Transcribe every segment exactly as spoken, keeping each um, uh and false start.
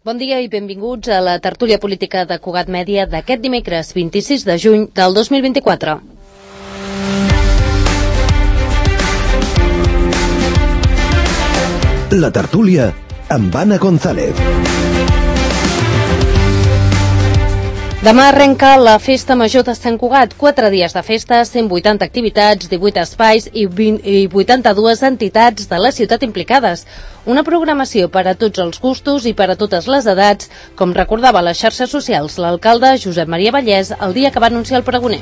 Bon dia i benvinguts a la tertúlia política de Cugat Mèdia d'aquest dimecres vint-i-sis de juny del dos mil vint-i-quatre. La tertúlia amb Anna González. Demà arrenca la Festa Major de Sant Cugat. Quatre dies de festa, cent vuitanta activitats, divuit espais i vuitanta-dues entitats de la ciutat implicades. Una programació per a tots els gustos i per a totes les edats, com recordava a les xarxes socials l'alcalde Josep Maria Vallès el dia que va anunciar el pregoner.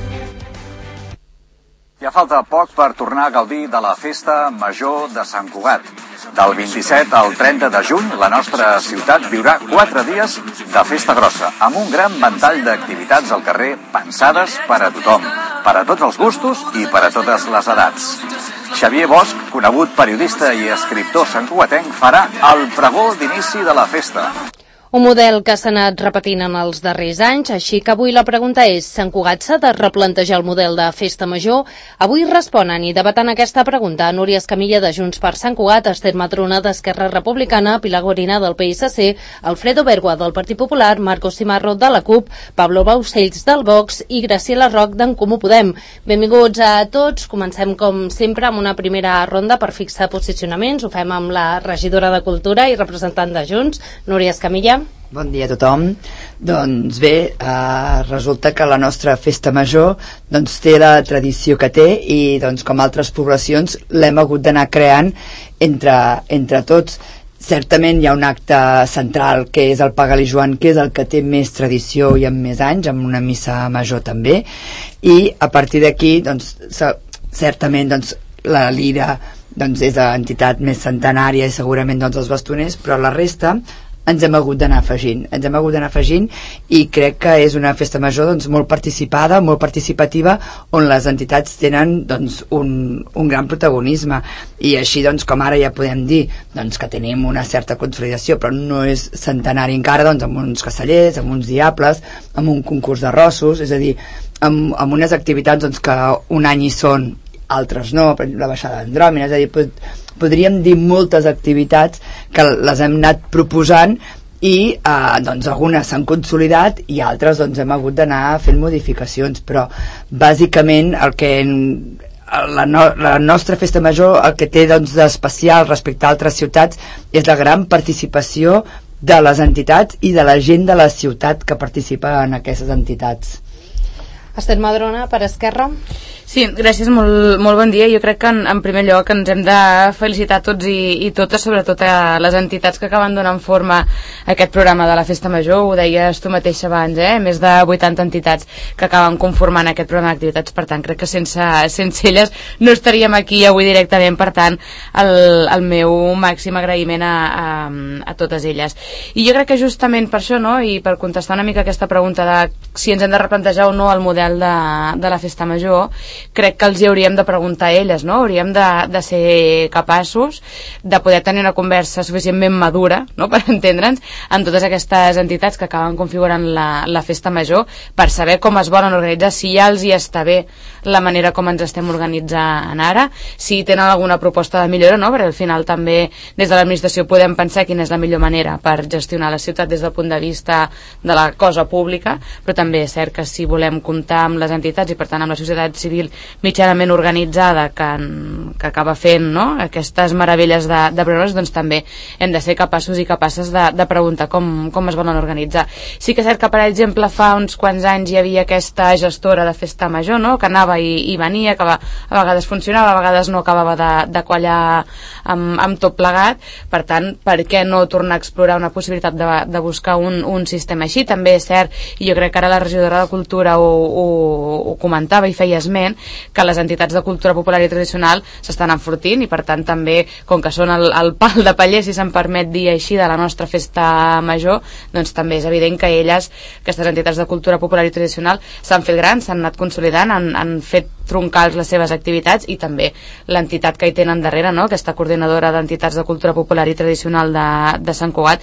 Ja falta poc per tornar a gaudir de la Festa Major de Sant Cugat. Del vint-i-set al trenta de juny, la nostra ciutat viurà quatre dies de festa grossa, amb un gran ventall d'activitats al carrer pensades per a tothom, per a tots els gustos i per a totes les edats. Xavier Bosch, conegut periodista i escriptor santcugatenc, farà el pregó d'inici de la festa. Un model que s'ha anat repetint en els darrers anys, així que avui la pregunta és: Sant Cugat s'ha de replantejar el model de festa major? Avui responen i debaten aquesta pregunta Núria Escamilla de Junts per Sant Cugat, Esther Madrona d'Esquerra Republicana, Pilar Gorina del P S C, Alfredo Bergua del Partit Popular, Marcos Cimarro de la CUP, Pablo Baucells del Vox i Graciela Roc d'en Comú Podem. Benvinguts a tots. Comencem com sempre amb una primera ronda per fixar posicionaments. Ho fem amb la regidora de Cultura i representant de Junts, Núria Escamilla. Bon dia a tothom. Doncs bé, eh, resulta que la nostra festa major doncs, té la tradició que té i doncs, com altres poblacions l'hem hagut d'anar creant entre, entre tots. Certament hi ha un acte central que és el Pagal i Joan, que és el que té més tradició i amb més anys, amb una missa major també, i a partir d'aquí doncs, certament doncs, la Lira doncs, és l'entitat més centenària i segurament doncs, els bastoners, però la resta ens hem hagut d'anar afegint ens hem hagut d'anar afegint i crec que és una festa major doncs, molt participada, molt participativa, on les entitats tenen doncs, un, un gran protagonisme i així doncs, com ara ja podem dir doncs, que tenim una certa consolidació, però no és centenari encara, doncs, amb uns castellers, amb uns diables, amb un concurs de rossos, és a dir, amb, amb unes activitats doncs, que un any hi són, altres no, per exemple la baixada d'Andròmina, és a dir, pot, podríem dir moltes activitats que les hem anat proposant i eh, doncs algunes s'han consolidat i altres doncs hem hagut d'anar fent modificacions, però bàsicament el que la, no, la nostra festa major el que té doncs d'especial respecte a altres ciutats és la gran participació de les entitats i de la gent de la ciutat que participa en aquestes entitats. Esther Madrona, per Esquerra. Sí, gràcies, molt, molt bon dia. Jo crec que en, en primer lloc ens hem de felicitar tots i, i totes, sobretot a les entitats que acaben donant forma a aquest programa de la Festa Major. Ho deies tu mateixa abans, eh? Més de vuitanta entitats que acaben conformant aquest programa d'activitats, per tant crec que sense, sense elles no estaríem aquí avui directament, per tant el, el meu màxim agraïment a, a, a totes elles. I jo crec que justament per això, no? I per contestar una mica aquesta pregunta de si ens hem de replantejar o no el model de, de la Festa Major, crec que els hi hauríem de preguntar a elles, no? Hauríem de, de ser capaços de poder tenir una conversa suficientment madura, no? Per entendre'ns, en totes aquestes entitats que acaben configurant la, la Festa Major, per saber com es volen organitzar, si ja els hi està bé la manera com ens estem organitzant ara, si tenen alguna proposta de millora, no? Perquè al final també des de l'administració podem pensar quina és la millor manera per gestionar la ciutat des del punt de vista de la cosa pública, però també és cert que si volem comptar amb les entitats i per tant amb la societat civil mitjanament organitzada que, que acaba fent, no? Aquestes meravelles de, de programes, doncs també hem de ser capaços i capaces de, de preguntar com, com es volen organitzar. Sí que és cert que, per exemple, fa uns quants anys hi havia aquesta gestora de festa major, no? Que anava i, i venia, que va, a vegades funcionava, a vegades no acabava de, de quallar amb, amb tot plegat. Per tant, per què no tornar a explorar una possibilitat de, de buscar un, un sistema així? També és cert, i jo crec que ara la regidora de Cultura ho, ho, ho comentava i feia esment, que les entitats de cultura popular i tradicional s'estan enfortint i per tant també, com que són el, el pal de paller, si se'n permet dir així, de la nostra festa major, doncs també és evident que elles, aquestes entitats de cultura popular i tradicional, s'han fet grans, s'han anat consolidant, han, han fet troncals les seves activitats i també l'entitat que hi tenen darrere, no? Aquesta coordinadora d'entitats de cultura popular i tradicional de, de Sant Cugat,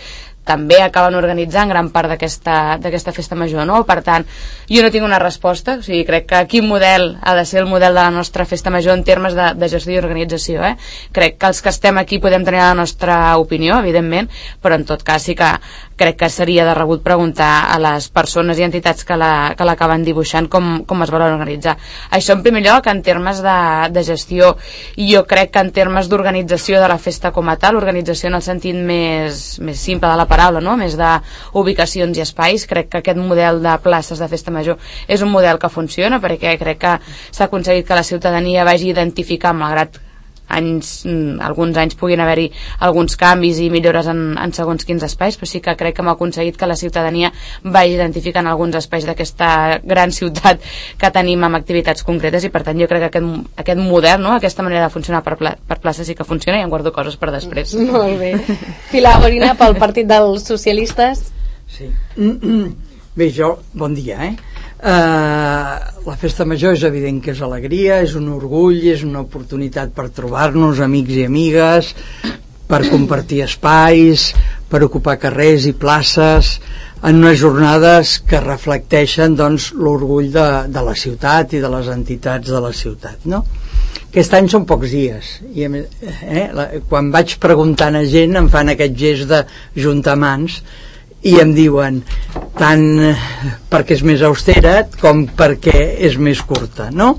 també acaben organitzant gran part d'aquesta d'aquesta festa major, no? Per tant, jo no tinc una resposta, o sigui, crec que quin model ha de ser el model de la nostra festa major en termes de, de gestió i organització, eh? Crec que els que estem aquí podem tenir la nostra opinió, evidentment, però en tot cas sí que crec que seria de rebut preguntar a les persones i entitats que la, que l'acaben dibuixant com, com es volen organitzar. Això en primer lloc, en termes de, de gestió, i jo crec que en termes d'organització de la festa com a tal, organització en el sentit més, més simple de la paraula, no? Més d'ubicacions i espais, crec que aquest model de places de festa major és un model que funciona, perquè crec que s'ha aconseguit que la ciutadania vagi identificant, malgrat anys, alguns anys puguin haver-hi alguns canvis i millores en, en segons quins espais, però sí que crec que hem aconseguit que la ciutadania vagi identificant alguns espais d'aquesta gran ciutat que tenim amb activitats concretes, i per tant jo crec que aquest, aquest model, no? Aquesta manera de funcionar per, pla, per places sí que funciona, i em guardo coses per després. Molt bé. Pilar Gorina, pel Partit dels Socialistes. Sí. Bé, jo, bon dia, eh? Uh, la festa major és evident que és alegria, és un orgull, és una oportunitat per trobar-nos amics i amigues, per compartir espais, per ocupar carrers i places en unes jornades que reflecteixen, doncs, l'orgull de, de la ciutat i de les entitats de la ciutat, no? Aquest any són pocs dies i, eh, la, quan vaig preguntant a gent em fan aquest gest de juntar mans i em diuen tant perquè és més austera com perquè és més curta, no?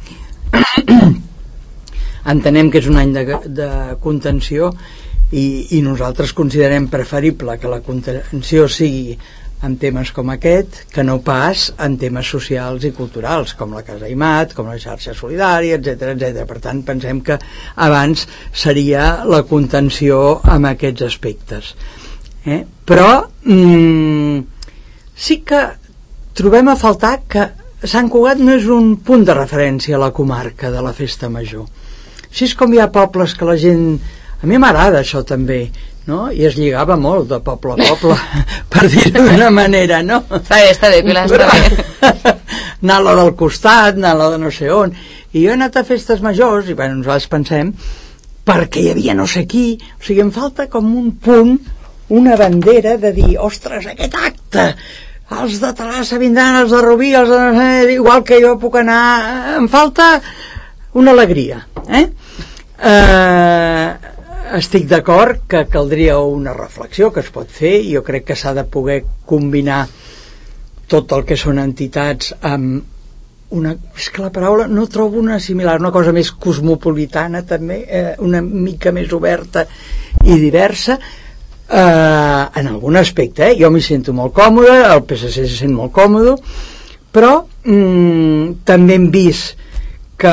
Entenem que és un any de, de contenció i, i nosaltres considerem preferible que la contenció sigui en temes com aquest que no pas en temes socials i culturals com la Casa Aimat, com la xarxa solidària, etcètera, etcètera. Per tant, pensem que abans seria la contenció amb aquests aspectes. Eh? Però mm, sí que trobem a faltar que Sant Cugat no és un punt de referència a la comarca de la festa major. Així és com hi ha pobles que la gent... A mi m'agrada això també, no? I es lligava molt de poble a poble per dir-ho d'una manera, no? Està bé, està bé, Pilar, està bé. Anar a la del costat, anar a la de no sé on. I jo he anat a festes majors i bueno, nosaltres pensem perquè hi havia no sé qui, o sigui, em falta com un punt, una bandera de dir, ostres, aquest acte, els de Terrassa vindran, els de Rubí, els de... igual que jo puc anar, em falta una alegria, eh? Eh, estic d'acord que caldria una reflexió que es pot fer, i jo crec que s'ha de poder combinar tot el que són entitats amb una... és que la paraula no trobo una similar, una cosa més cosmopolitana també, eh, una mica més oberta i diversa. Uh, en algun aspecte, eh? Jo m'hi sento molt còmode, el P S C se sent molt còmode, però mm, també hem vist que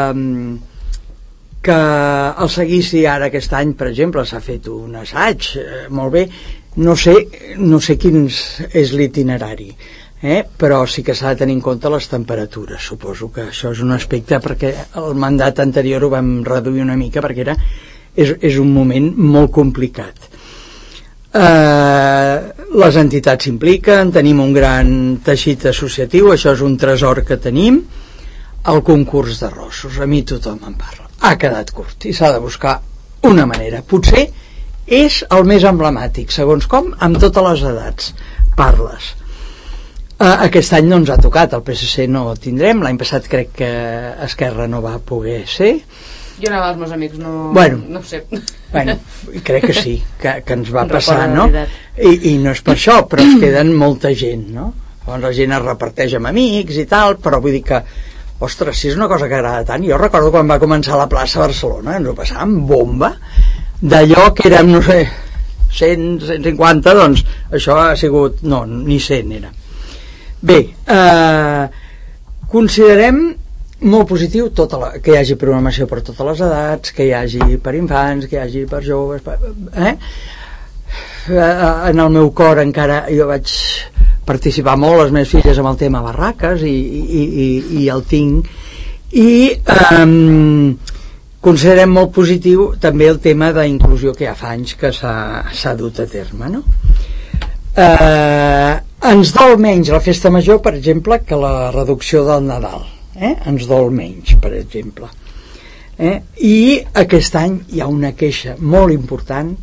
que el seguici ara aquest any, per exemple, s'ha fet un assaig, eh, molt bé, no sé, no sé quin és l'itinerari, eh? Però sí que s'ha de tenir en compte les temperatures. Suposo que això és un aspecte, perquè el mandat anterior ho vam reduir una mica perquè era, és, és un moment molt complicat. Uh, les entitats s'impliquen, tenim un gran teixit associatiu, això és un tresor que tenim. El concurs d'arrossos, a mi tothom en parla, ha quedat curt i s'ha de buscar una manera, potser és el més emblemàtic, segons com, amb totes les edats parles. uh, aquest any no ens ha tocat, el P S C no el tindrem, l'any passat crec que Esquerra no va poder ser. Jo anava als meus amics, no, bueno, no ho sé. Bueno, crec que sí, que, que ens va passar, no? I, I no és per això, però es queden molta gent, no? Llavors la gent es reparteix amb amics i tal, però vull dir que, ostres, si és una cosa que agrada tant. Jo recordo quan va començar la plaça a Barcelona, ens ho passàvem bomba, d'allò que érem, no sé, cent, cent cinquanta, doncs això ha sigut, no, ni cent era. Bé, eh, considerem molt positiu tota la, que hi hagi programació per totes les edats, que hi hagi per infants, que hi hagi per joves, per, eh? En el meu cor encara jo vaig participar molt, les meves filles, amb el tema barraques, i, i, i, i el tinc, i um, considerem molt positiu també el tema d'inclusió que ja fa anys que s'ha dut a terme, no? Eh, ens dol menys la festa major, per exemple, que la reducció del Nadal. Eh? Ens dol menys, per exemple, eh? I aquest any hi ha una queixa molt important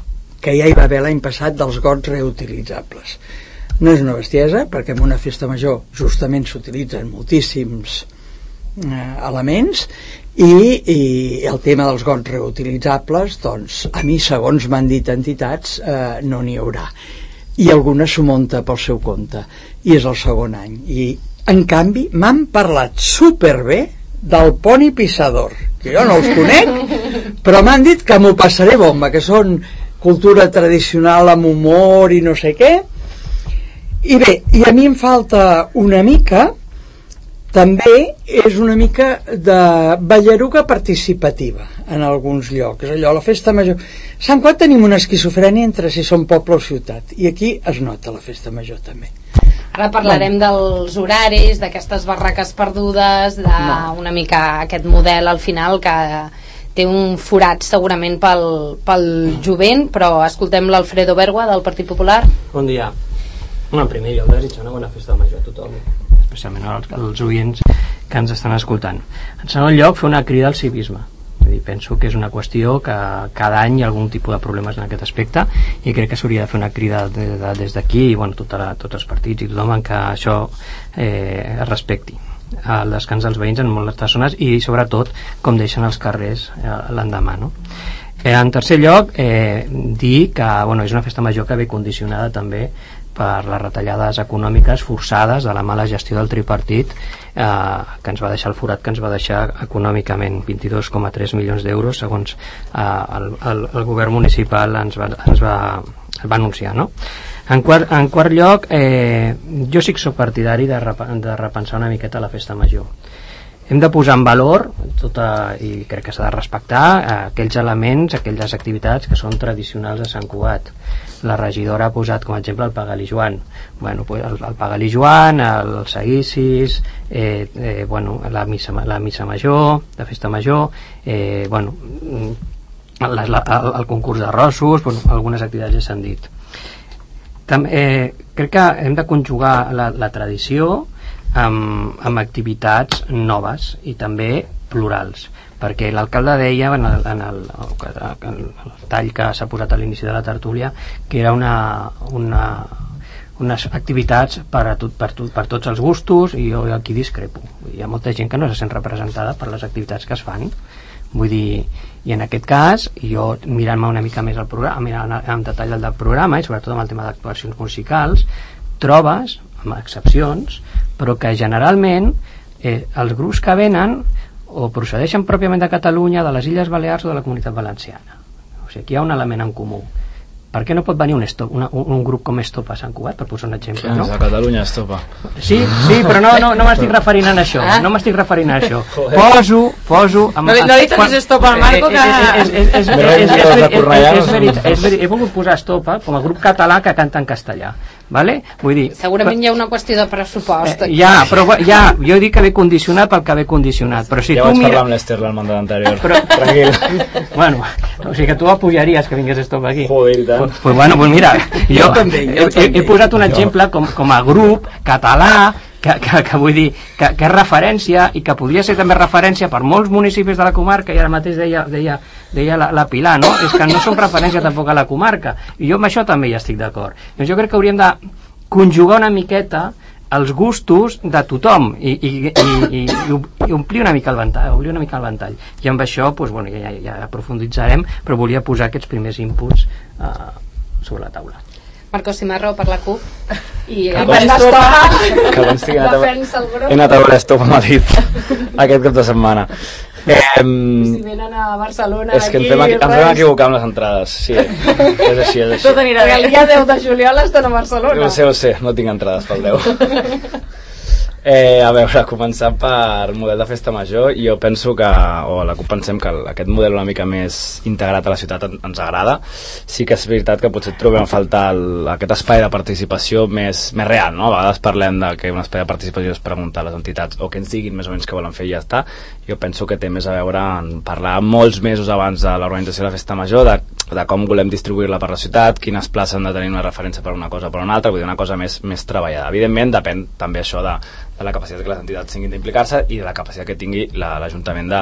que ja hi va haver l'any passat dels gots reutilitzables. No és una bestiesa, perquè en una festa major justament s'utilitzen moltíssims eh, elements, i, i el tema dels gots reutilitzables, doncs, a mi, segons m'han dit entitats, eh, no n'hi haurà. I alguna s'ho munta pel seu compte, i és el segon any. I, en canvi, m'han parlat superbé del poni pissador, que jo no els conec, però m'han dit que m'ho passaré bomba, que són cultura tradicional amb humor i no sé què. I bé, i a mi em falta una mica, també és una mica de ballaruga participativa en alguns llocs. Allò, la festa major... A Sant Cugat tenim una esquizofrènia entre si som poble o ciutat, i aquí es nota la festa major també. Ara parlarem bueno. dels horaris, d'aquestes barraques perdudes, d'una no. mica aquest model al final que té un forat segurament pel, pel jovent, però escoltem l'Alfredo Bergua del Partit Popular. Bon dia. En primer lloc, desitjar una bona festa major a tothom, especialment als, als oients que ens estan escoltant. En segon lloc, fer una crida al civisme. Vull dir, penso que és una qüestió que cada any hi ha algun tipus de problemes en aquest aspecte, i crec que s'hauria de fer una crida de, de, des d'aquí, i bueno, tota la, tots els partits i tothom en que això eh, es respecti el descans dels veïns en moltes zones, i sobretot com deixen els carrers eh, l'endemà, no? En tercer lloc, eh, dir que bueno, és una festa major que ve condicionada també per les retallades econòmiques forçades de la mala gestió del tripartit, eh, que ens va deixar el forat que ens va deixar econòmicament, vint-i-dos coma tres milions d'euros segons eh, el, el, el govern municipal ens va, ens va, va anunciar, no? En quart, en quart lloc, eh, jo sí que soc partidari de, rep, de repensar una miqueta la festa major. Hem de posar en valor tota, i crec que s'ha de respectar eh, aquells elements, aquelles activitats que són tradicionals a Sant Cugat. La regidora ha posat com a exemple el Pagalí Joan. Bueno, pues el, el Pagalí Joan, el, els seguicis, eh, eh, bueno, la, missa, la missa major, la festa major, eh, bueno, el, el, el concurs d'arrossos, bueno, algunes activitats ja s'han dit. També, eh, crec que hem de conjugar la, la tradició amb, amb activitats noves i també plurals, perquè l'alcalde deia en el, en el, en el tall que s'ha posat a l'inici de la tertúlia que era una, una, unes activitats per, a tot, per, tot, per tots els gustos, i jo aquí discrepo. Hi ha molta gent que no se sent representada per les activitats que es fan, vull dir, i en aquest cas jo mirant-me una mica més el programa, mirant en detall el del programa i sobretot amb el tema d'actuacions musicals, trobes, amb excepcions, però que generalment eh, els grups que venen o procedeixen pròpiament de Catalunya, de les Illes Balears o de la Comunitat Valenciana. O sigui, aquí hi ha un element en comú. Per què no pot venir un, stop, una, un, un grup com Estopa a Sant Cugat, per posar un exemple, no? A Catalunya Estopa. Sí, sí, però no, no, no m'estic referint a això, ah? no m'estic referint a això. Poso, poso... Amb, no no dic que és Estopa al Marco, que... He volgut posar Estopa com a grup català que canta en castellà. Vale? Vull dir, segurament hi ha una qüestió de pressupost eh, ja, però ja, jo dic que ve condicionat pel que ve condicionat, però si ja tu vaig mira... parlar amb l'Ester el mandat anterior però... tranquil. Bueno, o sigui que tu apujaries que vingués Stop aquí. Joder, i tant. Pues, pues bueno, pues mira, jo, jo, també, jo he, he posat un exemple com, com a grup català que, que, que vull dir que, que és referència i que podria ser també referència per molts municipis de la comarca, i ara mateix deia, deia, deia la, la Pilar, no? És que no són referència tampoc a la comarca, i jo amb això també hi estic d'acord. Doncs jo crec que hauríem de conjugar una miqueta els gustos de tothom i, i, i, i, i omplir una mica el ventall, omplir una mica el ventall. I amb això doncs, bueno, ja, ja aprofunditzarem, però volia posar aquests primers inputs uh, sobre la taula. Marco Cimarro per la CUP i que abans d'Estopa que abans tinc he anat a veure Estopa a Madrid aquest cap de setmana. Eh, si venen a Barcelona és que ens vam, ens vam equivocar amb les entrades, sí, és així, és així. Tot anirà bé. El dia deu de juliol estan a Barcelona. No sé, ho sé, no tinc entrades pel deu. Eh, a veure, començant per model de festa major, jo penso que, o a la CUP pensem que aquest model una mica més integrat a la ciutat ens agrada. Sí que és veritat que potser trobem a faltar el, aquest espai de participació més, més real, no? A vegades parlem de que un espai de participació és preguntar a les entitats o que ens diguin més o menys què volen fer i ja està. Jo penso que té més a veure en parlar molts mesos abans de l'organització de la festa major, de, de com volem distribuir-la per la ciutat, quines places han de tenir una referència per una cosa o per una altra, vull dir, una cosa més, més treballada. Evidentment depèn també això de de la capacitat que les entitats tinguin d'implicar-se i de la capacitat que tingui l'Ajuntament de,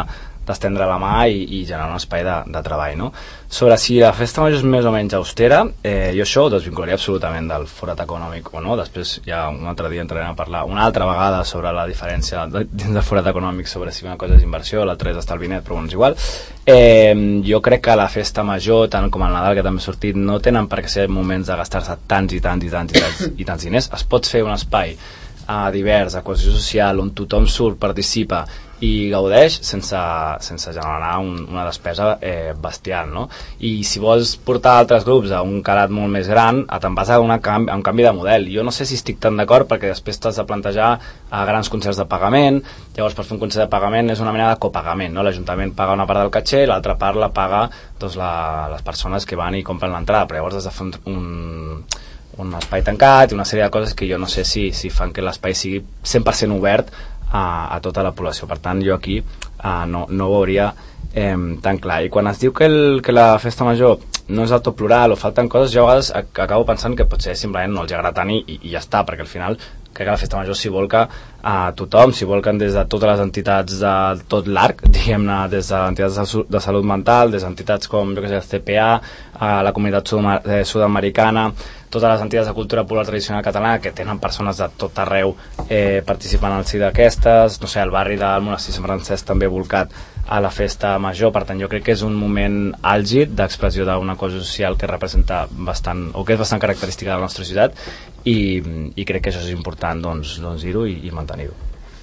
d'estendre la mà i, i generar un espai de, de treball, no? Sobre si la festa major és més o menys austera, eh, jo això ho desvincularia absolutament del forat econòmic o no. Després ja un altre dia entrarem a parlar una altra vegada sobre la diferència de, dins del forat econòmic, sobre si una cosa és inversió, l'altra és estalvi net, però doncs igual. Eh, jo crec que la festa major, tant com el Nadal, que també ha sortit, no tenen per què ser moments de gastar-se tants i tants i tants i tants, i tants diners. Es pot fer un espai eh, divers, de cohesió social, on tothom surt, participa i gaudeix sense, sense generar un, una despesa eh, bestial, no? I si vols portar altres grups a un calat molt més gran, te'n vas a, una canvi, a un canvi de model. Jo no sé si estic tan d'acord, perquè després t'has de plantejar a grans concerts de pagament. Llavors, per fer un concert de pagament és una mena de copagament, no? L'Ajuntament paga una part del caché, l'altra part la paga doncs, la, les persones que van i compren l'entrada, però llavors has de fer un, un espai tancat i una sèrie de coses que jo no sé si, si fan que l'espai sigui cent per cent obert a, a tota la població. Per tant, jo aquí uh, no, no ho veuria eh, tan clar. I quan es diu que, el, que la festa major no és del tot plural o falten coses, jo a vegades acabo pensant que potser simplement no els agrada tant i, i ja està, perquè al final crec que la festa major s'hi volca a tothom, s'hi volquen des de totes les entitats de tot l'arc, diguem-ne, des de entitats de salut mental, des d'entitats com, jo què sé, el C P A, a la comunitat sud-americana, totes les entitats de cultura popular tradicional catalana que tenen persones de tot arreu eh, participant al si d'aquestes, no sé, el barri del Monestir Sant Francesc també volcat a la festa major. Per tant, jo crec que és un moment àlgid d'expressió d'una cosa social que representa bastant, o que és bastant característica de la nostra ciutat, i, i crec que això és important doncs, doncs dir-ho i, i mantenir-ho.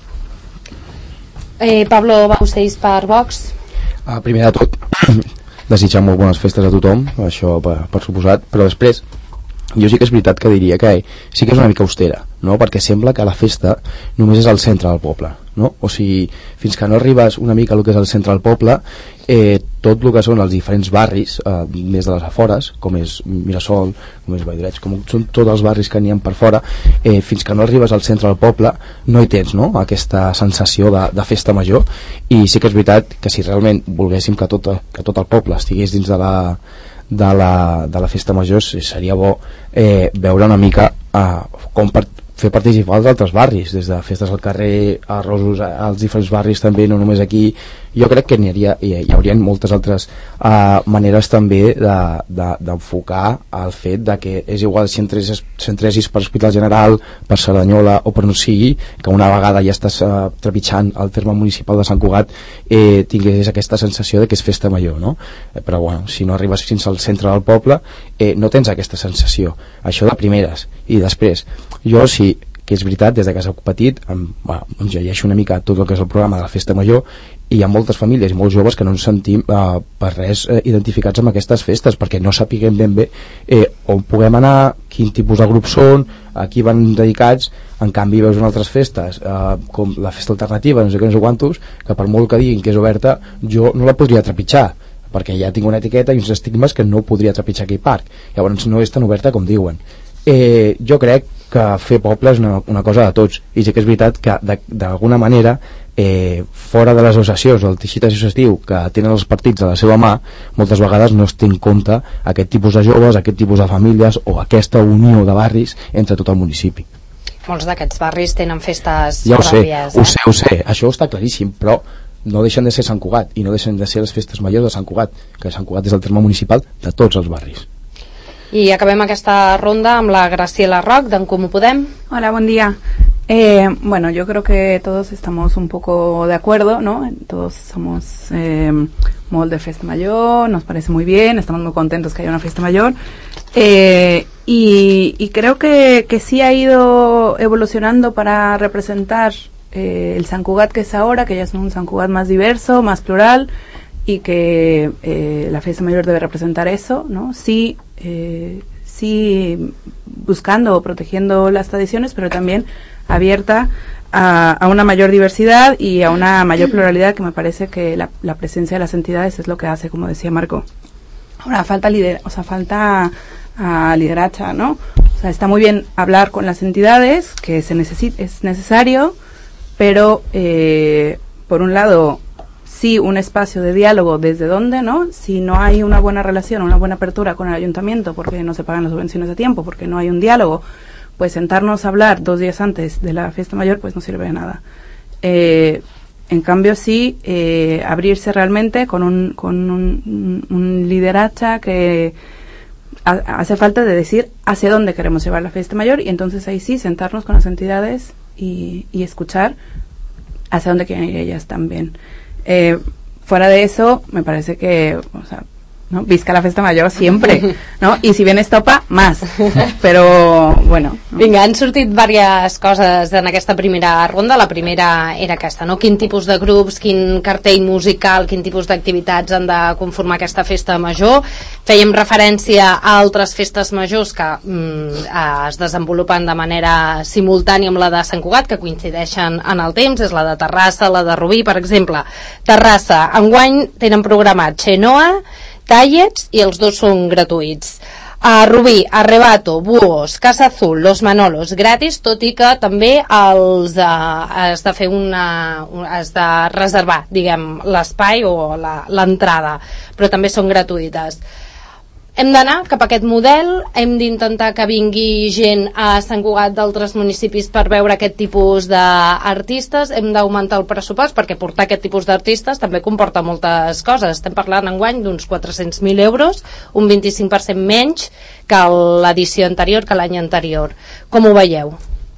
Eh, Pablo Bausteis per Vox. Uh, primer de tot, desitjar molt bones festes a tothom, això per, per suposat, però després jo sí que és veritat que diria que sí que és una mica austera, no? Perquè sembla que la festa només és al centre del poble, no? O sigui, fins que no arribes una mica al que és el centre del poble, eh, tot el que són els diferents barris, eh, més de les afores, com és Mirasol, com és Valldoreix, com són tots els barris que n'hi ha per fora, eh, fins que no arribes al centre del poble no hi tens, no?, aquesta sensació de, de festa major. I sí que és veritat que si realment volguéssim que tot, que tot el poble estigués dins de la de la, de la festa major, seria bo eh, veure una mica eh, com per fer participar els altres barris, des de festes al carrer, a Rosos, als diferents barris també, no només aquí. Jo crec que n'hi hauria, hi, hi haurien moltes altres uh, maneres també d'enfocar de, de, el fet de que és igual si entressis, si entressis per Hospital General, per Cerdanyola o per no sigui, que una vegada ja estàs uh, trepitjant el terme municipal de Sant Cugat, eh, tingués aquesta sensació de que és festa major, no? Eh, però bueno, si no arribes fins al centre del poble, eh, no tens aquesta sensació. Això de primeres. I després, jo sí que és veritat, des de que soc petit em, bueno, em llegeixo una mica tot el que és el programa de la festa major, i hi ha moltes famílies i molts joves que no ens sentim eh, per res eh, identificats amb aquestes festes, perquè no sapiguem ben bé eh, on puguem anar, quin tipus de grups són, a qui van dedicats. En canvi veus en altres festes eh, com la festa alternativa, no sé què, no sé quantos, que per molt que diguin que és oberta, jo no la podria trepitjar, perquè ja tinc una etiqueta i uns estigmes que no podria trepitjar aquell parc. Llavors no és tan oberta com diuen. Eh, jo crec que fer poble és una, una cosa de tots, i sí que és veritat que d'alguna manera eh, fora de les associacions o el teixit associatiu que tenen els partits a la seva mà, moltes vegades no es té en compte aquest tipus de joves, aquest tipus de famílies o aquesta unió de barris entre tot el municipi. Molts d'aquests barris tenen festes ja ho sé, pròpies. Ho sé, ho sé, això està claríssim, però no deixen de ser Sant Cugat i no deixen de ser les festes majors de Sant Cugat, que Sant Cugat és el terme municipal de tots els barris. I acabem aquesta ronda amb la Graciela Roch, d'en Comú Podem. Hola, buen día. Eh, bueno, yo creo que todos estamos un poco de acuerdo, ¿no? Todos somos eh, molt de festa mayor, nos parece muy bien, estamos muy contentos que haya una fiesta mayor. Eh, y, y creo que, que sí ha ido evolucionando para representar eh, el Sant Cugat que es ahora, que ya es un Sant Cugat más diverso, más plural, y que eh, la fiesta mayor debe representar eso, ¿no? Sí, eh, sí buscando o protegiendo las tradiciones, pero también abierta a, a una mayor diversidad y a una mayor pluralidad, que me parece que la, la presencia de las entidades es lo que hace, como decía Marco. Ahora falta lider, o sea, falta uh, lideracha, ¿no? O sea, está muy bien hablar con las entidades, que se necesita, es necesario, pero eh, por un lado sí un espacio de diálogo, desde dónde, ¿no? Si no hay una buena relación, una buena apertura con el ayuntamiento, porque no se pagan las subvenciones a tiempo, porque no hay un diálogo, pues sentarnos a hablar dos días antes de la fiesta mayor, pues no sirve de nada. Eh, En cambio, sí, eh, abrirse realmente con un, con un, un liderato que ha, hace falta de decir hacia dónde queremos llevar la fiesta mayor, y entonces ahí sí, sentarnos con las entidades y, y escuchar hacia dónde quieren ir ellas también. Eh, fuera de eso, me parece que, o sea, ¿no? Visca la festa major siempre, ¿no? I si vienes topa, más. Però, bueno... No? Vinga, han sortit diverses coses en aquesta primera ronda. La primera era aquesta, no? Quin tipus de grups, quin cartell musical, quin tipus d'activitats han de conformar aquesta festa major. Fèiem referència a altres festes majors que mm, es desenvolupen de manera simultània amb la de Sant Cugat, que coincideixen en el temps, és la de Terrassa, la de Rubí, per exemple. Terrassa, enguany tenen programat Xenoa, Tallets, i els dos són gratuïts. A Rubí, Arrebato, Buos, Casa Azul, Los Manolos, gratis, tot i que també els eh, has de fer una, has de reservar, diguem, l'espai o l'entrada, però també són gratuïtes. Hem d'anar cap a aquest model, hem d'intentar que vingui gent a Sant Cugat d'altres municipis per veure aquest tipus d'artistes, hem d'augmentar el pressupost perquè portar aquest tipus d'artistes també comporta moltes coses. Estem parlant enguany d'uns quatre-cents mil euros, un vint-i-cinc per cent menys que l'edició anterior, que l'any anterior. Com ho veieu?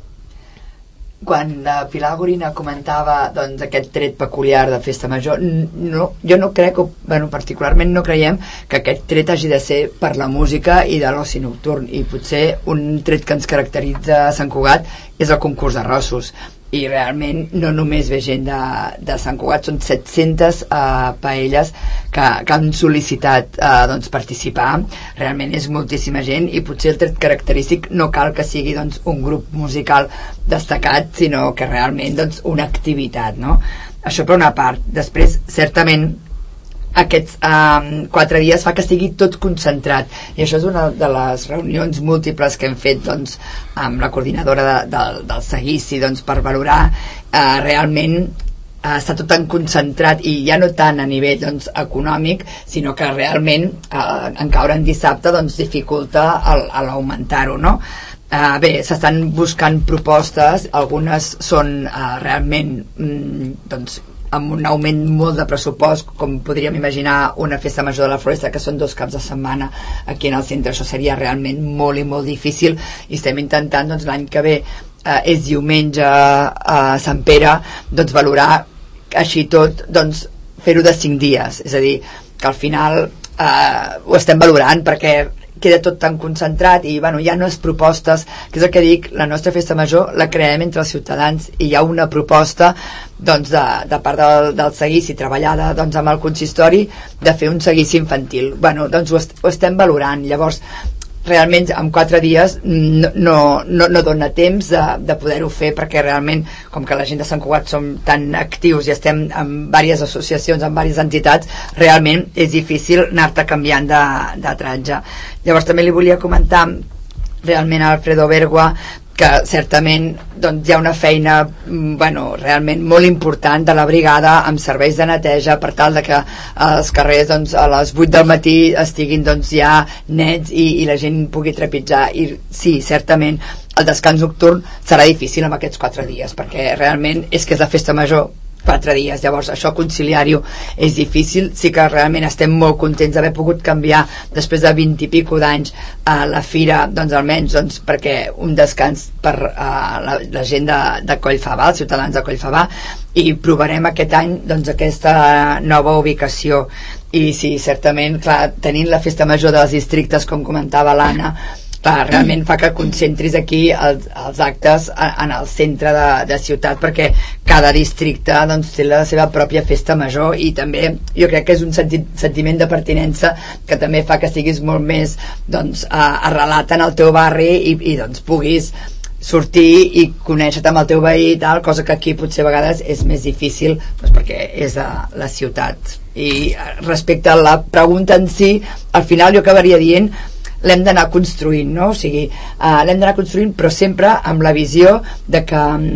Quan la Pilar Gorina comentava doncs, aquest tret peculiar de festa major, no, jo no crec, bueno, particularment no creiem que aquest tret hagi de ser per la música i de l'oci nocturn, i potser un tret que ens caracteritza a Sant Cugat és el concurs de rossos, i realment no només ve gent de, de Sant Cugat, són set-centes uh, paelles que, que han sol·licitat uh, doncs, participar. Realment és moltíssima gent, i potser el tret característic no cal que sigui doncs, un grup musical destacat, sinó que realment doncs, una activitat, no? Això per una part. Després, certament, aquests um, quatre dies fa que estigui tot concentrat, i això és una de les reunions múltiples que hem fet doncs, amb la coordinadora de, de, del seguici doncs, per valorar uh, realment uh, està tot tan concentrat, i ja no tant a nivell doncs, econòmic, sinó que realment uh, en caure en dissabte doncs, dificulta l'augmentar-ho, no? Uh, bé, s'estan buscant propostes, algunes són uh, realment mm, doncs, amb un augment molt de pressupost, com podríem imaginar una festa major de la Floresta, que són dos caps de setmana aquí en el centre. Això seria realment molt i molt difícil, i estem intentant doncs, l'any que ve eh, és diumenge a Sant Pere, doncs valorar així tot, doncs fer-ho de cinc dies, és a dir, que al final eh, ho estem valorant perquè queda tot tan concentrat, i bueno, hi ha unes propostes, que és el que dic, la nostra festa major la creem entre els ciutadans, i hi ha una proposta doncs, de, de part del, del seguici treballada doncs, amb el consistori, de fer un seguici infantil. Bueno, doncs ho, est ho estem valorant. Llavors realment en quatre dies no, no, no, no dona temps de, de poder-ho fer, perquè realment, com que la gent de Sant Cugat som tan actius i estem en diverses associacions, en diverses entitats, realment és difícil anar-te canviant de, de tratge. Llavors també li volia comentar realment a Alfredo Bergua que certament doncs, hi ha una feina bueno, realment molt important de la brigada amb serveis de neteja per tal de que els carrers doncs, a les vuit del matí estiguin doncs, ja nets i, i la gent pugui trepitjar. I sí, certament el descans nocturn serà difícil amb aquests quatre dies, perquè realment és que és la festa major quatre dies, llavors això conciliar-ho és difícil. Sí que realment estem molt contents d'haver pogut canviar després de vint i pico d'anys a la fira, doncs almenys doncs, perquè un descans per uh, la, la gent de, de Collfabà, els ciutadans de Collfabà, i provarem aquest any doncs, aquesta nova ubicació. I sí, certament, clar, tenint la festa major dels districtes, com comentava l'Anna, clar, realment fa que concentris aquí els, els actes en el centre de, de ciutat, perquè cada districte doncs, té la seva pròpia festa major, i també jo crec que és un sentit, sentiment de pertinença que també fa que estiguis molt més doncs, arrelat en el teu barri i, i doncs, puguis sortir i conèixer-te amb el teu veí i tal, cosa que aquí potser a vegades és més difícil doncs, perquè és de la ciutat. I respecte a la pregunta en si, al final jo acabaria dient l'hem d'anar construint, no? O sigui, uh, l'hem d'anar construint, però sempre amb la visió de que,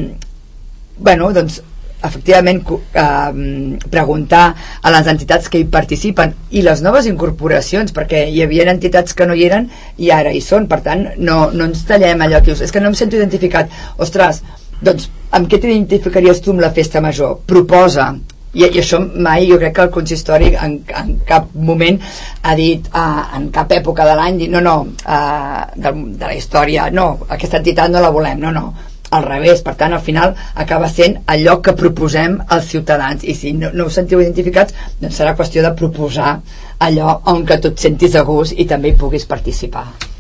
bueno, doncs, efectivament, uh, preguntar a les entitats que hi participen i les noves incorporacions, perquè hi havia entitats que no hi eren i ara hi són, per tant, no, no ens tallem allò que dius, és que no em sento identificat. Ostres, Doncs amb què t'identificaries tu amb la festa major? Proposa. I, i això mai, jo crec que el consistori en, en cap moment ha dit uh, en cap època de l'any no, no, uh, de, de la història no, aquesta entitat no la volem, no, no al revés, per tant al final acaba sent allò que proposem als ciutadans i si no, no us sentiu identificats doncs serà qüestió de proposar allò on que tu et sentis a gust i també hi puguis participar.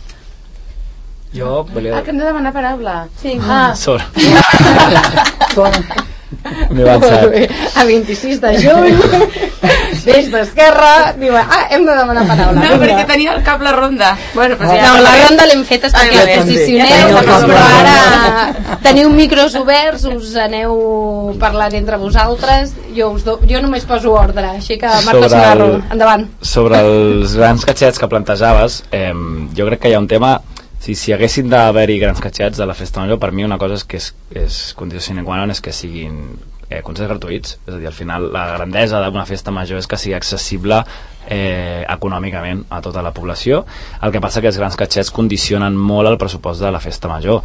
Jo volia... Ah, que hem de demanar paraula. Sí. Ah. Sobre. A vint-i-sis de juny des d'Esquerra diu, ah, hem de demanar paraula. No, perquè tenia al cap la ronda. Bueno, però ja no, la ronda l'hem fet perquè us posicioneu, però ara teniu micros oberts, us aneu parlant entre vosaltres, jo, us do, jo només poso ordre, així que Marta Sogarro, endavant. Sobre els grans catxets que plantejaves, eh, jo crec que hi ha un tema. Si, si haguessin d'haver-hi grans catxets de la festa major, per mi una cosa és que és, és condició sine qua non és que siguin eh, concerts gratuïts, és a dir, al final la grandesa d'una festa major és que sigui accessible eh, econòmicament a tota la població. El que passa que els grans catxets condicionen molt el pressupost de la festa major.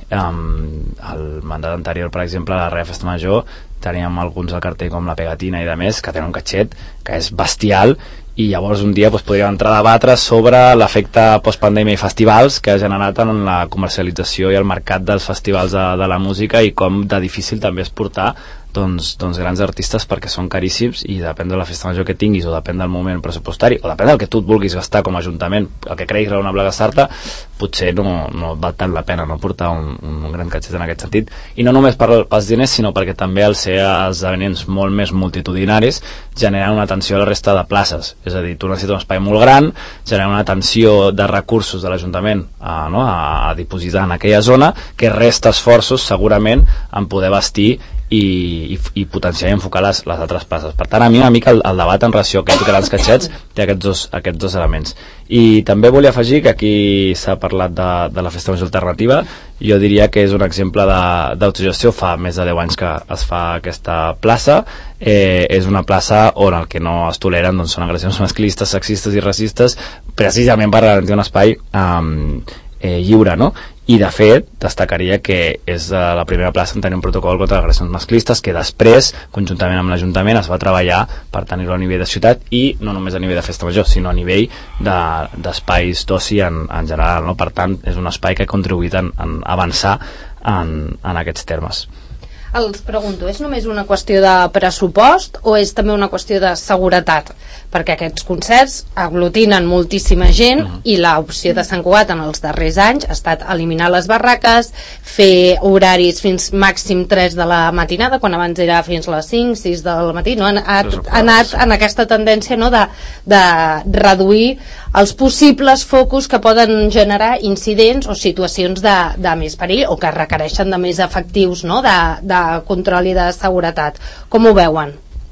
Um, el mandat anterior, per exemple, a la Real Festa Major teníem alguns al cartell com la Pegatina i de més que tenen un catxet que és bestial i llavors un dia doncs, podríem entrar a debatre sobre l'efecte postpandèmia i festivals que ha generat en la comercialització i el mercat dels festivals de, de la música i com de difícil també és portar doncs, doncs grans artistes perquè són caríssims i depèn de la festa major que tinguis o depèn del moment pressupostari o depèn del que tu et vulguis gastar com a ajuntament, el que creguis raonable gastar-te, potser no, no val tant la pena no portar un, un gran catxet en aquest sentit, i no només per, pels diners sinó perquè també al ser esdeveniments molt més multitudinaris generen una atenció a la resta de places, és a dir, tu necessites un espai molt gran, genera una atenció de recursos de l'Ajuntament a, no, a, a dipositar en aquella zona que resta esforços segurament en poder vestir i, i, i potenciar i enfocar les, les altres places. Per tant, a mi una mica el, el debat en relació a aquests grans catxets té aquests dos, aquests dos elements. I també volia afegir que aquí s'ha parlat de, de la festa major alternativa. Jo diria que és un exemple d'autogestió. Fa més de deu anys que es fa aquesta plaça. Eh, és una plaça on el que no es toleren doncs, són agressions masclistes, sexistes i racistes, precisament per garantir un espai um, eh, lliure, no? I de fet destacaria que és la primera plaça en tenir un protocol contra les agressions masclistes que després, conjuntament amb l'Ajuntament, es va treballar per tenir-lo a nivell de ciutat i no només a nivell de festa major, sinó a nivell d'espais de, d'oci en, en general, no? Per tant, és un espai que ha contribuït en, en avançar en, en aquests termes. Els pregunto, és només una qüestió de pressupost o és també una qüestió de seguretat? Perquè aquests concerts aglutinen moltíssima gent uh-huh. i l'opció de Sant Cugat en els darrers anys ha estat eliminar les barraques, fer horaris fins màxim tres de la matinada, quan abans era fins les cinc, sis del matí, no? Ha, ha, ha anat en aquesta tendència, no? de, de reduir els possibles focus que poden generar incidents o situacions de, de més perill o que requereixen de més efectius, no? de, de control i de seguretat. Com ho veuen?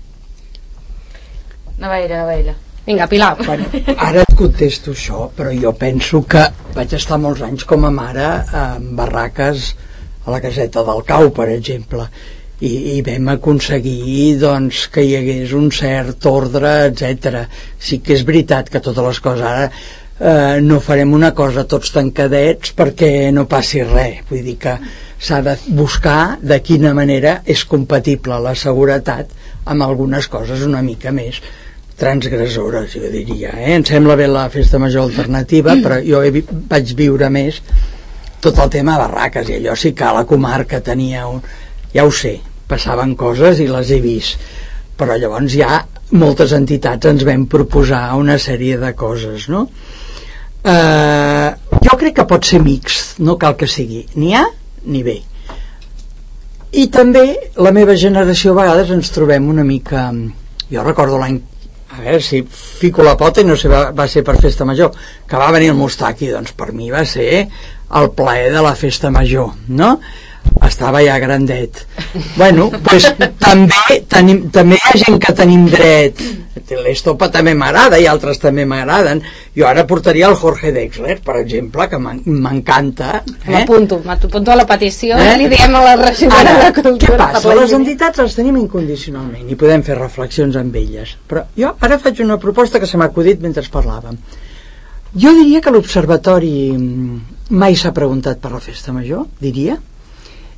Navaire, Navaire. Vinga, Pilar. Bueno, ara et contesto això, però jo penso que vaig estar molts anys com a mare en barraques a la caseta del Cau, per exemple, i, i vam aconseguir doncs, que hi hagués un cert ordre, etcètera. Sí que és veritat que totes les coses ara eh, no farem una cosa tots tancadets perquè no passi res, vull dir que s'ha de buscar de quina manera és compatible la seguretat amb algunes coses una mica més transgressores, jo diria, eh? Em sembla bé la festa major alternativa, però jo he, vaig viure més tot el tema de barraques, i allò sí que a la comarca tenia un... ja ho sé, passaven coses i les he vist, però llavors ja moltes entitats ens vam proposar una sèrie de coses, no? Eh, jo crec que pot ser mixt, no cal que sigui ni A ni B. I també la meva generació a vegades ens trobem una mica... Jo recordo l'any, a veure si fico la pota i no sé, va, va ser per festa major, que va venir el Mustaki, doncs per mi va ser el plaer de la festa major, no? Estava ja grandet. Bueno, pues, també, tenim, també hi ha gent que tenim dret. L'Estopa també m'agrada i altres també m'agraden. Jo ara portaria el Jorge Drexler, per exemple, que m'encanta. Eh? M'apunto, m'apunto a la petició, eh? Li diem a la regidora de Cultura. Què passa? Les entitats les tenim incondicionalment i podem fer reflexions amb elles. Però jo ara faig una proposta que se m'ha acudit mentre parlàvem. Jo diria que l'Observatori mai s'ha preguntat per la festa major, diria,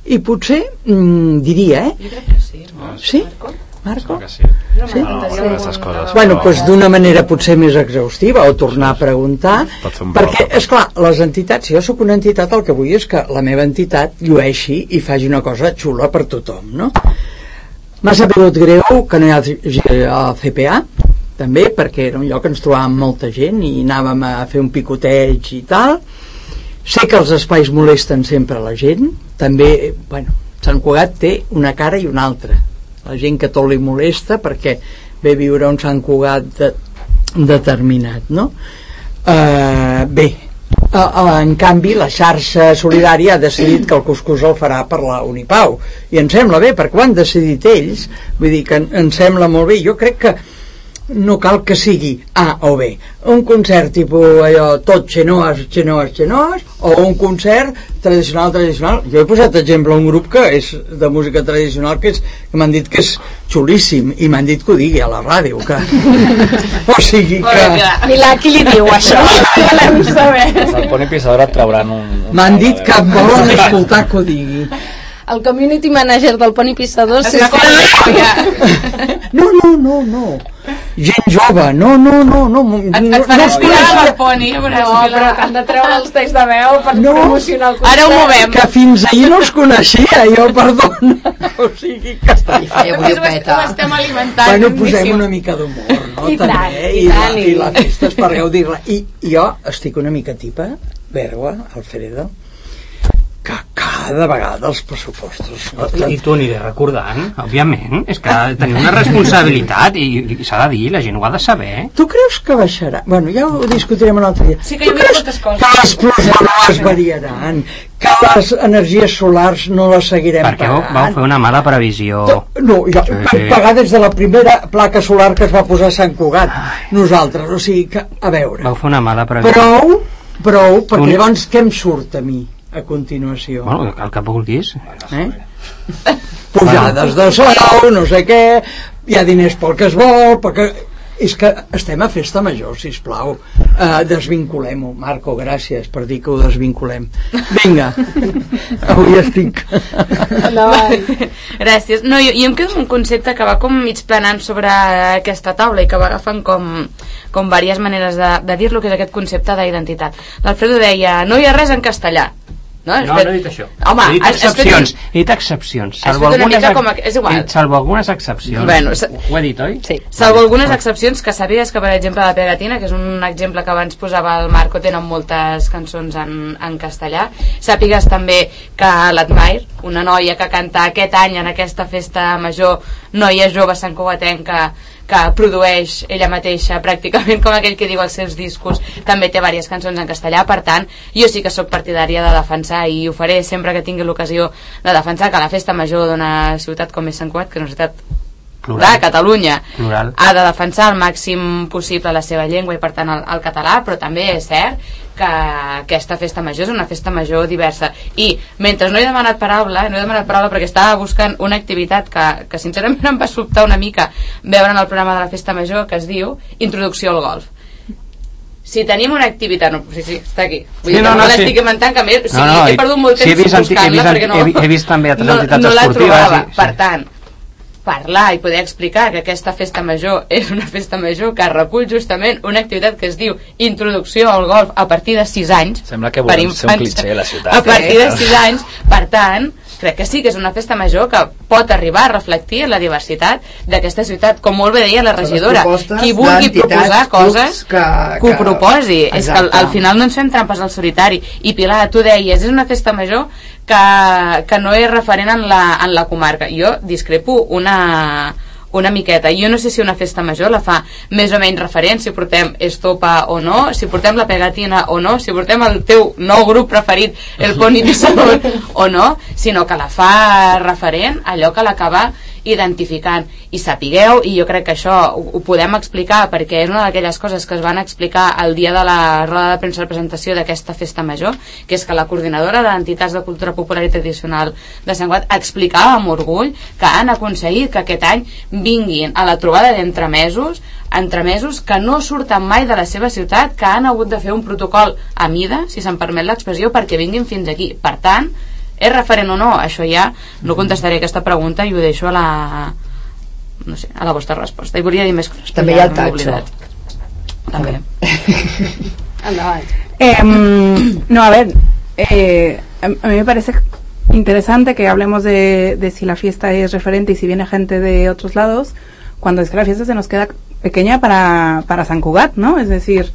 i potser mm, diria, eh? Jo crec que sí. No? Sí? Marco? Que sí. Sí? Aquestes coses, Bueno, però- doncs d'una manera potser més exhaustiva, o tornar a preguntar, Pot fer un perquè, brot. és clar, les entitats, si jo sóc una entitat, el que vull és que la meva entitat llueixi i faci una cosa xula per tothom, no? M'ha sabut greu que no hi ha el C P A, també, perquè era un lloc que ens trobàvem molta gent i anàvem a fer un picoteig i tal. Sé que els espais molesten sempre la gent, també, bueno, Sant Cugat té una cara i una altra. La gent que tot li molesta perquè ve a viure a un Sant Cugat de, determinat, no? Uh, bé, uh, uh, en canvi la xarxa solidària ha decidit que el cuscús el farà per la Unipau, i em sembla bé, perquè ho han decidit ells, vull dir que em sembla molt bé. Jo crec que no cal que sigui A o B, un concert tipus allò, tot xenoas, xenoas, xenoas, o un concert tradicional, tradicional. Jo he posat exemple un grup que és de música tradicional que, és, que m'han dit que és xulíssim, i m'han dit que ho digui a la ràdio, que... o sigui que... Milà, qui li diu això? Volem saber. El Poni Pissador et trauran un... un M'han dit que volen escoltar que ho digui. El community manager del Poni Pissador... Si no, no, no, no. Gent jove, no, no, no, no. Et, et farà espiar el Poni. No, però que han de treure els tests de veu per no, promocionar el concert. Ara ho movem. Que fins ahir no es coneixia, jo, perdona. O sigui que... I feia bullopeta. Ho estem alimentant. Bueno, posem una mica d'humor, no? I tant, també, i i, la, tant, i la festa és per gaudir-la. I jo estic una mica tipa, Bergua, Alfredo, que cada vegada els pressupostos... I t'ho aniré recordant, òbviament. És que tenim una responsabilitat i, i s'ha de dir, la gent ho ha de saber. Tu creus que baixarà? Bueno, ja ho discutirem un altre dia. Sí que hi havia moltes coses. Que les plusvàlues variaran, que les energies solars no les seguirem Perquè pagant? vau fer una mala previsió. No, jo Sí. vam pagar des de la primera placa solar que es va posar a Sant Cugat, nosaltres, o sigui que, a veure, Vau fer una mala previsió. prou, prou, perquè Un- llavors què em surt a mi a continuació? Bueno, el que vulguis. Eh? Pujades de sou, no sé què, hi ha diners pel que es vol, perquè... És que estem a festa major, sisplau. Uh, desvinculem-ho. Marco, gràcies per dir que ho desvinculem. Vinga, avui estic... No, Gràcies. No, jo, jo em quedo amb un concepte que va com mig planant sobre aquesta taula i que va agafant com, com diverses maneres de, de dir-lo, que és aquest concepte d'identitat. L'Alfredo deia, no hi ha res en castellà. No, No, no he dit això. Home, he dit has- has fet- excepcions. He dit excepcions. Has fet una mica com a- és igual. he dit salvo algunes excepcions. Bueno, sa- Ho he dit, oi? Sí. Salvo algunes excepcions, que sàpigues que, per exemple, la Pegatina, que és un exemple que abans posava el Marco, tenen moltes cançons en, en castellà. Sàpigues també que l'Admire, una noia que canta aquest any en aquesta festa major, noia jove santcugatenca, que produeix ella mateixa pràcticament com aquell que diu els seus discos, també té diverses cançons en castellà. Per tant, jo sí que sóc partidària de defensar, i ho faré sempre que tingui l'ocasió de defensar, que la festa major d'una ciutat com és Sant Cugat, que és una ciutat Plural. de Catalunya, Plural. ha de defensar al màxim possible la seva llengua i per tant el, el català, però també és cert que aquesta festa major és una festa major diversa. I mentre no he demanat paraula, no he demanat paraula perquè estava buscant una activitat que, que sincerament em va sobtar una mica veure en el programa de la festa major, que es diu Introducció al golf. Si tenim una activitat... No, sí, sí, està aquí. Vull Sí, dir, no, no, no, l'estic sí. inventant, que a més, o sigui, No, no, he perdut molt sí, he temps vist anti- he buscant-la vist perquè no, anti- he- he vist també altres no, entitats no la esportives trobava. i- sí. Per tant, parlar i poder explicar que aquesta festa major és una festa major que recull justament una activitat que es diu Introducció al golf a partir de sis anys. Sembla que per volem ser un infants. clitxer a la ciutat. A partir eh? de sis anys, per tant, crec que sí que és una festa major que pot arribar a reflectir la diversitat d'aquesta ciutat, com molt bé deia la regidora. Qui vulgui proposar coses, que, que, que ho proposi. Exacte. És que al, al final no ens fem trampes al solitari. I Pilar, tu deies, és una festa major que, que no és referent en la, en la comarca. Jo discrepo una... una miqueta. Jo no sé si una festa major la fa més o menys referent, si portem Estopa o no, si portem la Pegatina o no, si portem el teu nou grup preferit, el Poni Pissador o no, sinó que la fa referent allò que l'acaba identificant. I sapigueu, i jo crec que això ho, ho podem explicar perquè és una d'aquelles coses que es van explicar el dia de la roda de premsa de presentació d'aquesta festa major, que és que la coordinadora d'entitats de cultura popular i tradicional de Sant Cugat explicava amb orgull que han aconseguit que aquest any vinguin a la trobada d'entremesos entremesos que no surten mai de la seva ciutat, que han hagut de fer un protocol a mida, si se'm permet l'expressió, perquè vinguin fins aquí. Per tant, És referent o no? Això ja no contestaré aquesta pregunta i ho deixo a la, no sé, a la vostra resposta. I volia dir més coses. També hi ha el taxo. També. Eh, no, a ver, eh, a, a mí me parece interesante que hablemos de, de si la fiesta es referente y si viene gente de otros lados, cuando es que la fiesta se nos queda pequeña para, para Sant Cugat, ¿no? Es decir,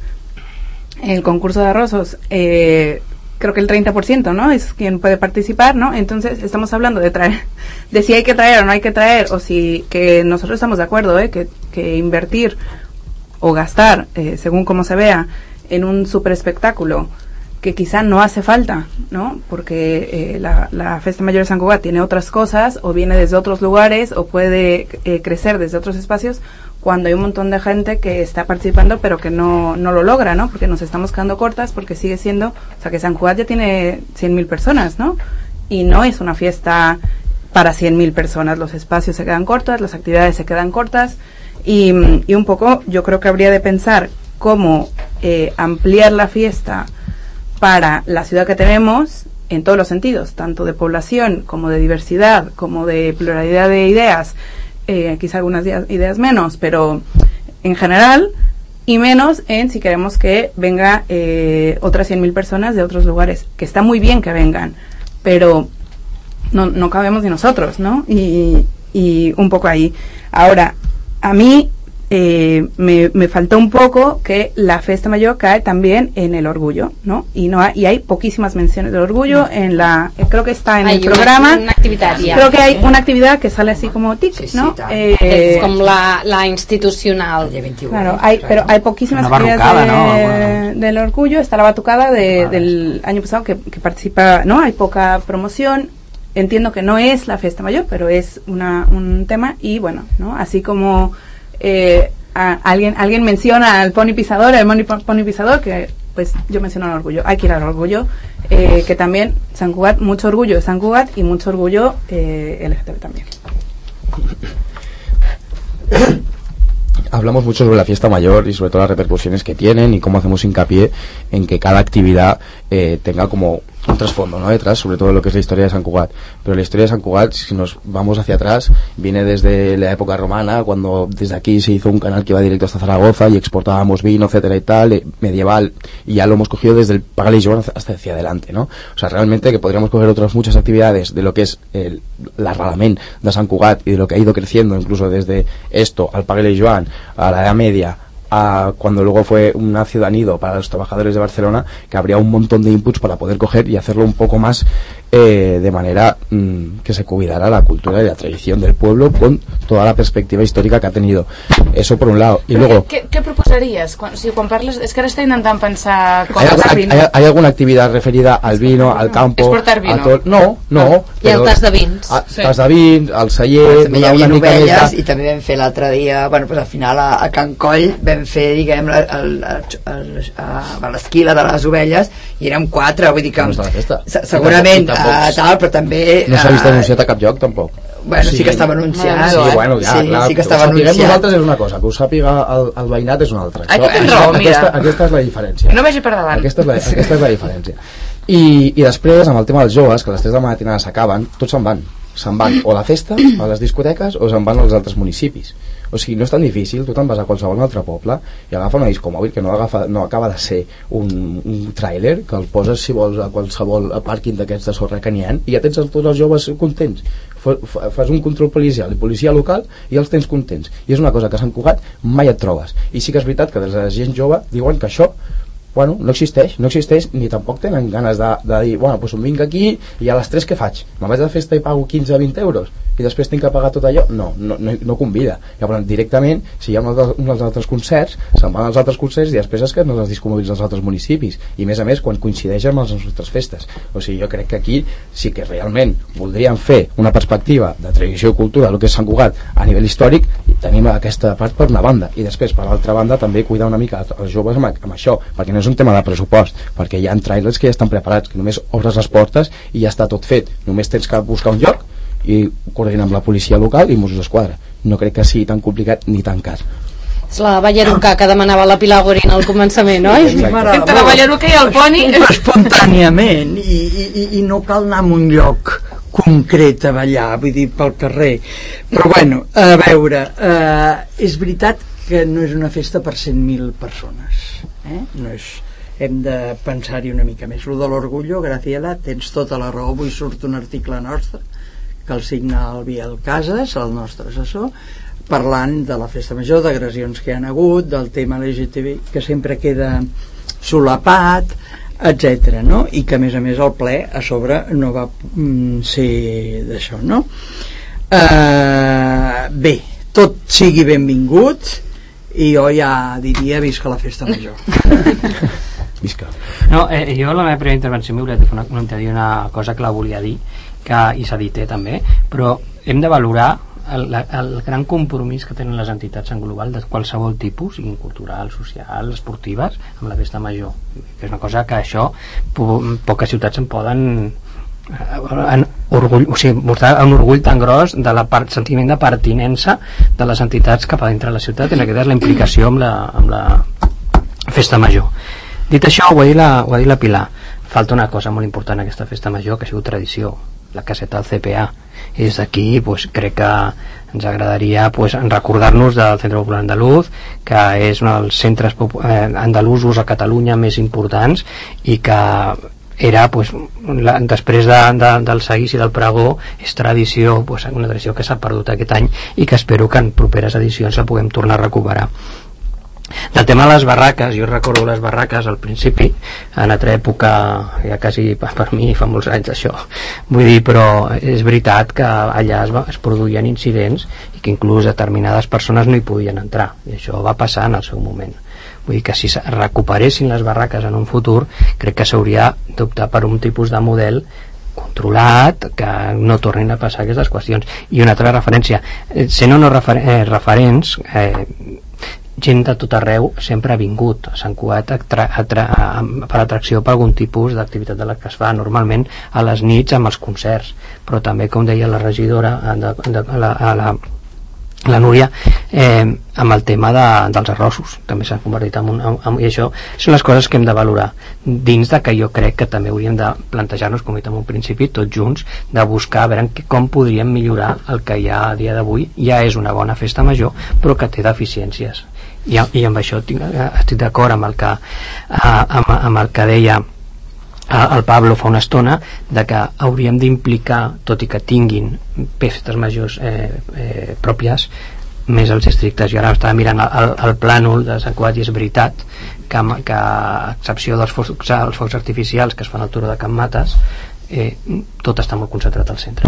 el concurso de arrosos, eh, creo que el treinta por ciento, ¿no? Es quien puede participar, ¿no? Entonces estamos hablando de traer, de si hay que traer o no hay que traer, o si, que nosotros estamos de acuerdo, ¿eh? Que, que invertir o gastar, eh, según como se vea, en un super espectáculo que quizá no hace falta, ¿no? Porque eh, la, la Festa Mayor de Sant Cugat tiene otras cosas, o viene desde otros lugares, o puede eh, crecer desde otros espacios, cuando hay un montón de gente que está participando pero que no, no lo logra, ¿no? Porque nos estamos quedando cortas, porque sigue siendo, o sea, que Sant Cugat ya tiene cien mil personas, ¿no? Y no es una fiesta para cien mil personas, los espacios se quedan cortos, las actividades se quedan cortas, y, y un poco yo creo que habría de pensar cómo eh, ampliar la fiesta para la ciudad que tenemos en todos los sentidos, tanto de población como de diversidad, como de pluralidad de ideas, eh, quizá algunas ideas menos, pero en general, y menos en si queremos que venga eh, otras cien mil personas de otros lugares, que está muy bien que vengan, pero no, no cabemos ni nosotros, ¿no? Y, y un poco ahí. Ahora, a mí Eh, me, me faltó un poco que la Festa Mayor cae también en el orgullo, ¿no? Y no hay, y hay poquísimas menciones del orgullo en la, eh, creo que está en hay el una, programa. Una actividad, ya. Creo que hay una actividad que sale así como tic, sí, ¿no? Sí, eh, es como la, la institucional. Claro, hay, pero hay poquísimas actividades de, ¿no? Bueno. del orgullo. Está la batucada de, del año pasado que, que participa, ¿no? Hay poca promoción. Entiendo que no es la Festa Mayor, pero es una, un tema, y bueno, ¿no? Así como Eh, a, alguien alguien menciona al pony pisador, el pony, pony pisador, que pues yo menciono el orgullo, hay que ir al orgullo, eh, que también Sant Cugat, mucho orgullo de Sant Cugat y mucho orgullo eh, L G T B también. Hablamos mucho sobre la fiesta mayor y sobre todas las repercusiones que tienen y cómo hacemos hincapié en que cada actividad eh, tenga como un trasfondo, ¿no? Detrás, sobre todo lo que es la historia de Sant Cugat. Pero la historia de Sant Cugat, si nos vamos hacia atrás, viene desde la época romana, cuando desde aquí se hizo un canal que iba directo hasta Zaragoza y exportábamos vino, etcétera y tal, eh, medieval, y ya lo hemos cogido desde el Pagal i Joan hasta hacia adelante, ¿no? O sea, realmente que podríamos coger otras muchas actividades de lo que es el l'arrelament de Sant Cugat y de lo que ha ido creciendo, incluso desde esto al Pagal i Joan, a la Edad Media, a cuando luego fue una ciudad nido para los trabajadores de Barcelona, que habría un montón de inputs para poder coger y hacerlo un poco más eh, de manera mmm, que se cuidara la cultura y la tradición del pueblo con toda la perspectiva histórica que ha tenido. Eso por un lado. Y luego, ¿qué, qué proposarías? Quan, si quan parles, és que ara està intentant pensar ¿hay, hay, hay, ¿hay alguna actividad referida al vino, al campo? Exportar vino. A tot? No, no. I el tas de vins. A, sí. Tas de vins, el celler... També hi havia novelles de... i també vam fer l'altre dia, bueno, pues al final a, a Can Coll vam fer, diguem, la, el, el, el, a l'esquila de les ovelles i érem quatre, vull dir que no segurament a, tal, però també no s'ha vist anunciat a cap lloc tampoc. Bueno, sí, sí que estava anunciat, sí, eh? Bueno, ja, sí, clar, sí que estava anunciat. Nosaltres anunciat. és una cosa, que ho sàpiga el, el veïnat és una altra. Aquí tens raó, mira. Aquesta, aquesta és la diferència. No vegi per davant. Aquesta és la, aquesta és la diferència. I, I després, amb el tema dels joves, que a les tres de la matinada s'acaben, tots se'n van. Se'n van o a la festa, a les discoteques, o se'n van als altres municipis. O sigui, no és tan difícil, tu te'n vas a qualsevol altre poble i agafa una discomòbil que no, agafa, no acaba de ser un, un tràiler, que el poses, si vols, a qualsevol pàrquing d'aquests de sorra que n'hi ha, i ja tens tots els joves contents. Fas un control policial i policia local i els tens contents. I és una cosa que a Sant Cugat mai et trobes. I sí que és veritat que des de la gent jove diuen que això bueno, no existeix, no existeix, ni tampoc tenen ganes de, de dir, bueno, doncs em vinc aquí i a les tres què faig? Me'n vaig de festa i pago quinze a vint euros i després tinc que pagar tot allò? No, no, no, no convida. Llavors, directament, si hi ha uns dels altres concerts, se'n van als altres concerts i després es queden els discomòbils dels altres municipis. I a més a més, quan coincideix amb les nostres festes. O sigui, jo crec que aquí sí que realment voldríem fer una perspectiva de tradició i cultura del que és Sant Cugat a nivell històric, i tenim aquesta part per una banda. I després, per l'altra banda, també cuidar una mica els joves amb, amb això, perquè no és un tema de pressupost, perquè hi ha trailers que ja estan preparats, que només obres les portes i ja està tot fet. Només tens que buscar un lloc i coordinar amb la policia local i Mossos d'Esquadra. No crec que sigui tan complicat ni tan car. És la ballaruca que demanava la Pilar Gorín al començament, oi? Entre la ballaruca i el poni. Espontàniament, i, i, i no cal anar a un lloc concret a ballar, vull dir, pel carrer. Però bueno, a veure, eh, és veritat que no és una festa per cent mil persones, eh? No és, hem de pensar-hi una mica més. Lo de l'orgullo, Graciela, tens tota la raó, avui surt un article nostre que el signa el Biel Casas, el nostre assessor, parlant de la festa major, d'agressions que hi ha hagut, del tema L G T B, que sempre queda solapat, etcètera, no? I que a més a més el ple a sobre no va mm, ser d'això, no? Uh, bé, tot sigui benvingut i jo ja diria visca la festa major. Visca. No, eh, jo la meva primera intervenció m'he oblidat de fer una, una, una cosa que la volia dir, que, i s'ha dit eh, també, però hem de valorar el, el gran compromís que tenen les entitats en global de qualsevol tipus, siguin cultural, social, esportives, amb la festa major, que és una cosa que això po poques ciutats en poden en orgull, o sigui, mostrar un orgull tan gros de la part, sentiment de pertinença de les entitats cap a dintre de la ciutat, i aquesta és la implicació amb la, amb la festa major. Dit això, ho ha dit la, ho ha dit la Pilar, falta una cosa molt important en aquesta festa major, que ha sigut tradició, la caseta del C P A, i des d'aquí pues, crec que ens agradaria pues, recordar-nos del Centre Popular Andaluz, que és un dels centres eh, andalusos a Catalunya més importants, i que era pues, la, després de, de, del seguici del pregó és tradició, pues, una tradició que s'ha perdut aquest any i que espero que en properes edicions la puguem tornar a recuperar. Del tema de les barraques, jo recordo les barraques al principi, en altra època, ja quasi per mi fa molts anys això, vull dir, però és veritat que allà es, va, es produïen incidents i que inclús determinades persones no hi podien entrar, i això va passar en el seu moment. Vull dir que si recuperessin les barraques en un futur, crec que s'hauria d'optar per un tipus de model controlat, que no tornin a passar aquestes qüestions. I una altra referència, sent o no refer eh, referents, eh, gent de tot arreu sempre ha vingut a Sant Cugat atra atra per atracció per algun tipus d'activitat de la que es fa normalment a les nits amb els concerts, però també, com deia la regidora de, de, la, a la la Núria, eh, amb el tema de, dels arrossos també s'ha convertit en un, en, en, i això són les coses que hem de valorar, dins de que jo crec que també hauríem de plantejar-nos, com he dit en un principi, tots junts, de buscar a veure com podríem millorar el que hi ha a dia d'avui. Ja és una bona festa major, però que té deficiències, i, i amb això tinc, estic d'acord amb el que amb, amb el que deia el Pablo fa una estona, de que hauríem d'implicar, tot i que tinguin festes majors eh, eh, pròpies, més els districtes. Jo ara estava mirant el, el plànol de Sant Cugat i és veritat que, que a excepció dels focs, els focs artificials que es fan al Turó de Can Mates, eh, tot està molt concentrat al centre.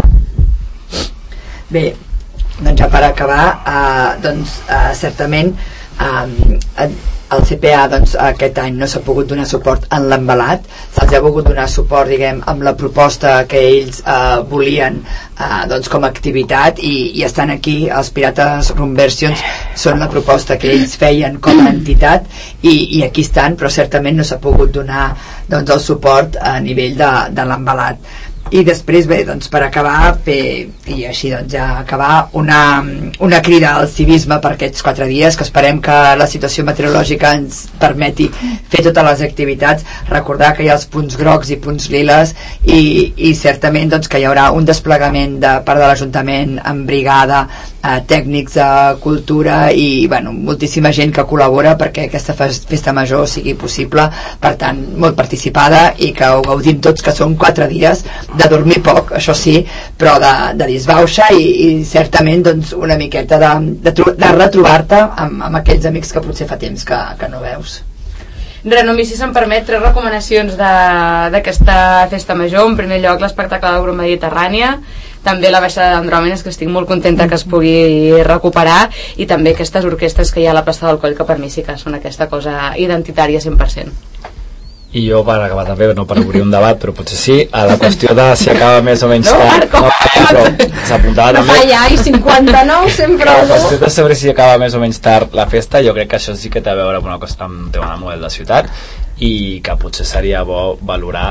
Bé, doncs ja per acabar, eh, doncs eh, certament eh, el C P A doncs, aquest any no s'ha pogut donar suport en l'embalat, se'ls ha pogut donar suport, diguem, amb la proposta que ells eh, volien eh, doncs, com a activitat, i, i estan aquí, els Pirates Rumversions són la proposta que ells feien com a entitat, i, i aquí estan, però certament no s'ha pogut donar doncs, el suport a nivell de, de l'embalat. I després, bé, doncs per acabar, fer, i així doncs ja acabar, una, una crida al civisme per aquests quatre dies, que esperem que la situació meteorològica ens permeti fer totes les activitats, recordar que hi ha els punts grocs i punts liles, i, i certament doncs, que hi haurà un desplegament de part de l'Ajuntament amb brigada, eh, tècnics de cultura i bueno, moltíssima gent que col·labora perquè aquesta festa major sigui possible, per tant, molt participada, i que ho gaudim tots, que són quatre dies de dormir poc, això sí, però de, de disbauxa, i, i certament doncs, una miqueta de, de, de retrobar-te amb, amb aquells amics que potser fa temps que, que no veus. Renomi, si se'm permet, tres recomanacions d'aquesta festa major. En primer lloc, l'espectacle de Gru Mediterrània, també la baixada d'Andròmenes, que estic molt contenta que es pugui recuperar, i també aquestes orquestres que hi ha a la plaça del Coll, que per mi sí que són aquesta cosa identitària cent per cent. I jo, per acabar també, no per obrir un debat, però potser sí, a la qüestió de si acaba més o menys tard, no, no, s'apuntava també... No fa ja, i cinquanta-nou sempre... La qüestió de saber si acaba més o menys tard la festa, jo crec que això sí que té a veure amb una cosa amb un tema de model de ciutat, i que potser seria bo valorar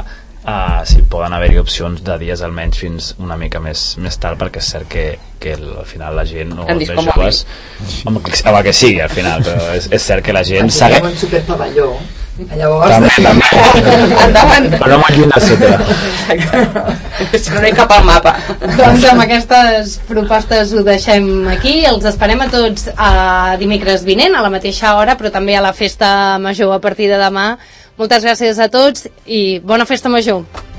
uh, si poden haver-hi opcions de dies almenys fins una mica més, més tard, perquè és cert que, que al final la gent o els més joves amb, amb el que sigui al final, però és, és cert que la gent segueix un superpavelló. Llavors... Endavant. Però no molt lluny del centre. No hi cap al mapa. Doncs amb aquestes propostes ho deixem aquí. Els esperem a tots a dimecres vinent, a la mateixa hora, però també a la Festa Major a partir de demà. Moltes gràcies a tots i bona Festa Major.